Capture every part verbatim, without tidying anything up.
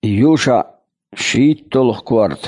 يوشع شيت تلخ كورت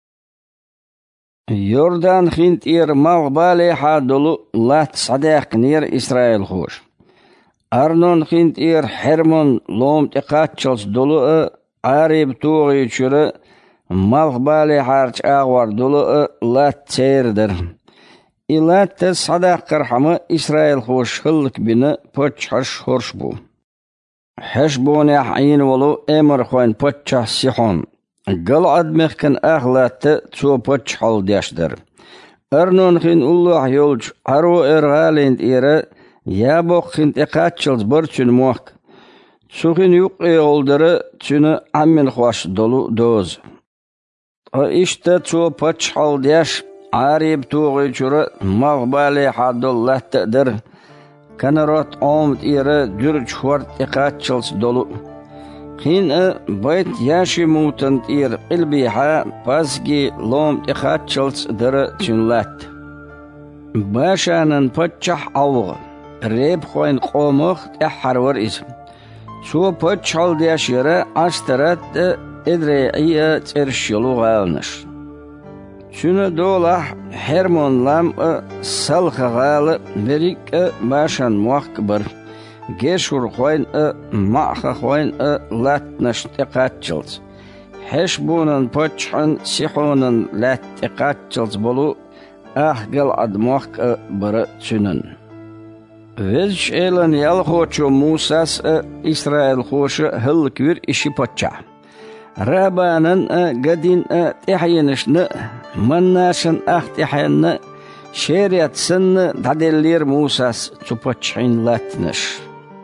يوردان خنت إير مغبالي حادلو لات صداق نير إسرائيل خوش أرنون خنت إير حرمون لوم تقاتشلس دلو عارب توغي چورا مغبالي حارج آغوار دلو لات تيردر إلات تصداق قرحمة إسرائيل خوش هلك بنا پوچ حش هرش بو حشبون يحين ولو امر خوين پوچه سيحون قل عدمخ كان اغلات تو پوچ حل داشتر ارنون خين الله يولج عرو ارغالين ايرا يابوخ خين اقاتشلز برچن موك سوخين يقعي اولدر چون عمين خواش دولو دوز اشتا تو پوچ حل داش عارب توغي چورا مغبالي حد الله تقدر كان رات عمد إيرا درج خورت إقاتشلس دولو خين بيت ياشي موتنت إير قلبي حا باسكي لوم إقاتشلس در تنلات باشانن پتشح أوغ ريب خوين قومخ تحر ورئيس سو پتشحل دياشيرا عشترات إدريعية ترشيلو غالنش شنو دولح حرمون لام سلخ غال بريك باشان موكبر جيشور خوين معخ خوين لات نشتقاتشلز حشبونن پوچحن سيحونن لات تقاتشلز بلو احقل عدموك بر تنن ويش ايلن يالخوچو موساس إسرائيل خوش هل كوير اشي پوچح رابانن قدين تحينشن مناشن اختحين شريعت سن دادلير موساس تبوچحين لاتنش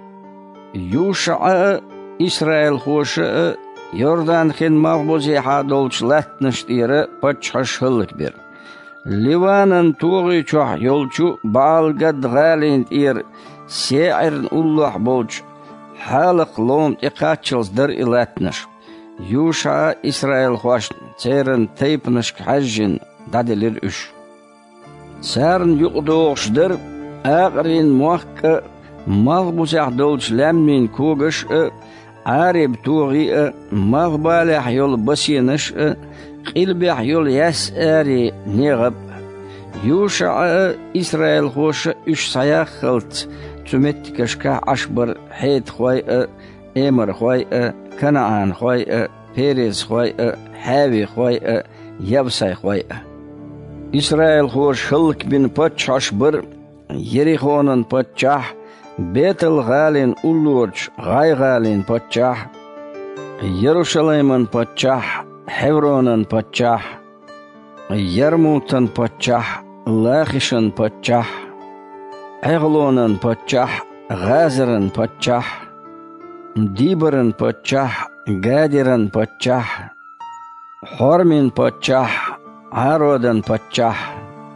يوشع إسرائيل خوش يوردان خين مغبوزي حادولش لاتنش دير پوچحش هلك بير لوانن توغي چوح يولچو بالقد غالين دير سيعرن الله بولچ حالق لوم اقاتشلز در إلاتنش يوشع إسرائيل خوش تيرن تيبنشك حجن دادلير اش سارن يقدوغش در آقرين موحك مغبوسيح دولش لامين كوغش عارب توغي مغبالح يول بسينش قلبح يول يساري نيغب يوشع إسرائيل خوش اش سياخ خلط تمتكشكا عشبر حيد خوي امر خوي كنعان خوي بيريز خوي حاوي خوي يبساي خوي إسرائيل خوش هلك بن پوچ عشبر يريخونن پوچح بيت الغالين أولورج غاي غالين پوچح يروشليمن پوچح حورونن پوچح يرموتن پوچح لاخشن پوچح عغلونن پوچح غازرن پوچح ديبرن پوچح قادرن پوچح حرمن پوچح عارودن پوچح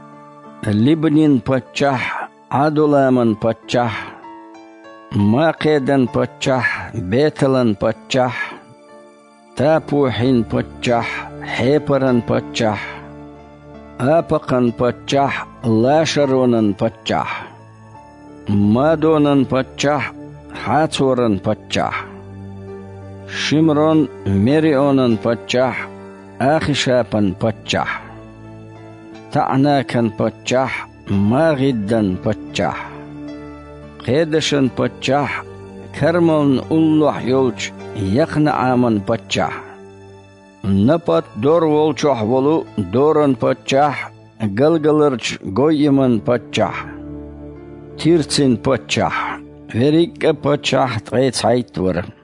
لبنين پوچح عدلامن پوچح ماقيدن پوچح بيتلن پوچح تاپوحين پوچح حيپرن پوچح آپقن پوچح لاشرونن پوچح مادونن پوچح حاتورن پوچح شمرون مريونن پوچح آخشاپن پوچح تعناكن پوچح ماغدن پوچح قيدشن پوچح كرمون الله يولج يقنعامن پوچح نپت دور ولچوح ولو دورن پوچح گلگلرچ گويمن پوچح تيرتين پوچح وريك پوچح تغيت حيتور